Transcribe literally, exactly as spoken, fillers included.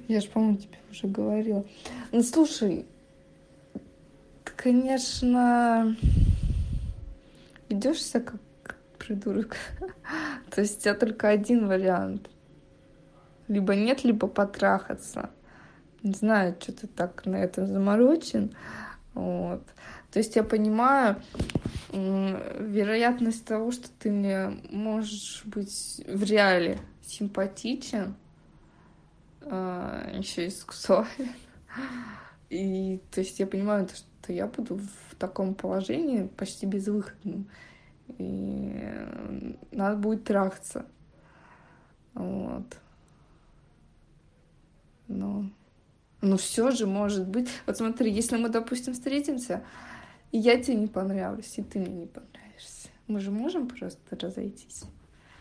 Я же, по-моему, тебе уже говорила. Ну, слушай, ты, конечно, ведешься как придурок. То есть у тебя только один вариант. Либо нет, либо потрахаться. Не знаю, что ты так на это заморочен. Вот. То есть я понимаю вероятность того, что ты мне можешь быть в реале симпатичен, еще и сексуален. И то есть я понимаю, что я буду в таком положении почти безвыходном. И надо будет трахаться. Вот. Но, но все же может быть. Вот смотри, если мы, допустим, встретимся, и я тебе не понравлюсь, и ты мне не понравишься, мы же можем просто разойтись.